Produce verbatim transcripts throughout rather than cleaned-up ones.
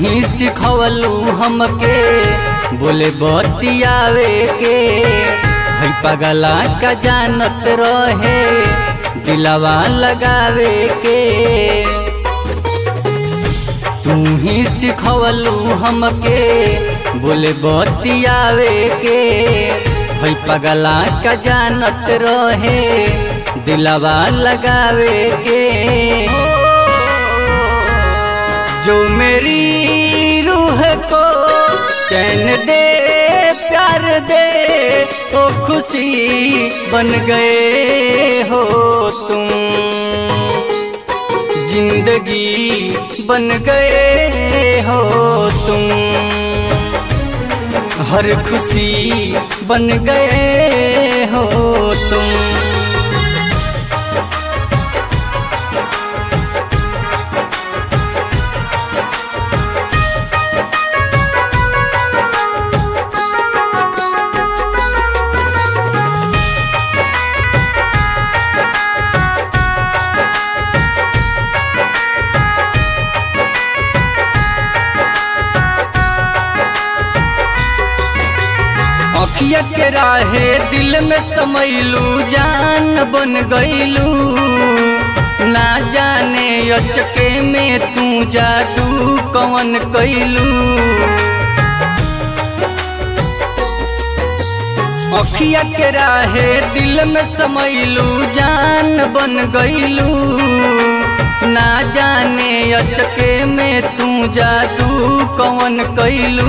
ही सिखवलू हमके बोले बतियावे के, है पगला का जानत रहे दिलवा लगावे के। तू ही सिखवलू हमके बोले बतियावे के, है पगला का जानत रहे दिलवा लगावे के। जो मेरी रूह को चैन दे प्यार दे ओ खुशी बन गए हो तुम, जिंदगी बन गए हो तुम, हर खुशी बन गए हो तुम। अखिया के राहे दिल में समैलू जान बन गईलू, ना जाने अचके में तू जादू कवन कैलू। अखिया के राहे दिल में समैलू जान बन गईलू, ना जाने अचके में तू जादू कवन कैलू।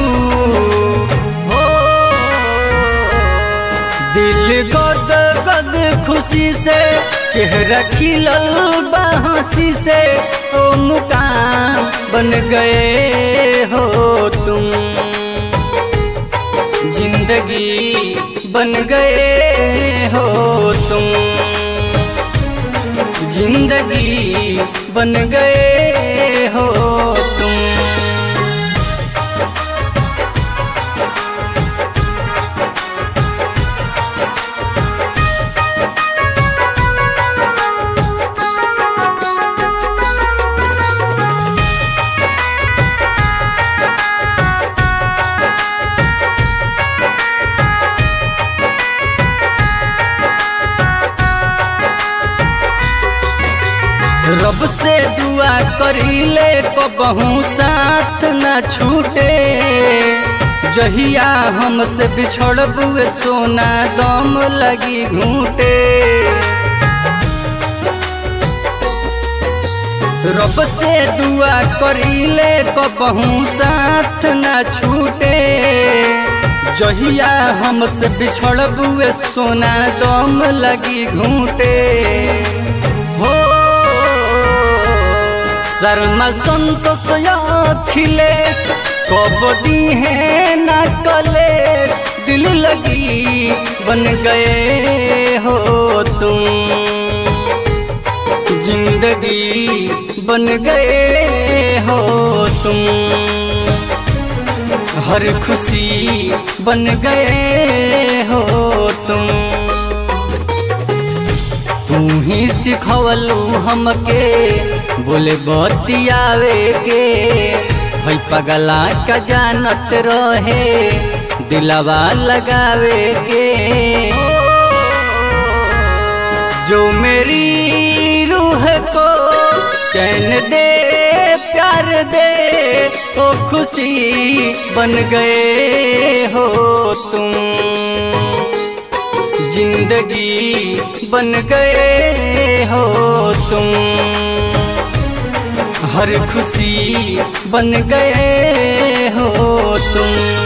दिल गद गद खुशी से चेहरा खिलल बहसी से, ओ मुकाम बन गए हो तुम, जिंदगी बन गए हो तुम, जिंदगी बन गए हो तुम। रब से दुआ करीले कबहू साथ न छूटे, जहिया हमसे बिछड़बुए सोना दम लगी घूटे। रब से दुआ करीले कबहू साथ न छूटे, जहिया हमसे बिछड़बुए सोना दम लगी घूटे। हो शर्मा संतोष अखिलेश कब दी है ना कलेश, दिल लगी बन गए हो तुम, जिंदगी बन गए हो तुम, हर खुशी बन गए हो तुम। तू ही सिखवलू हमके बोले बतियावे के, है पगला का जानत रहे दिलवा लगावे के। जो मेरी रूह को चैन दे प्यार दे ओ खुशी बन गए हो तुम, जिंदगी बन गए हो तुम, हर खुशी बन गए हो तुम।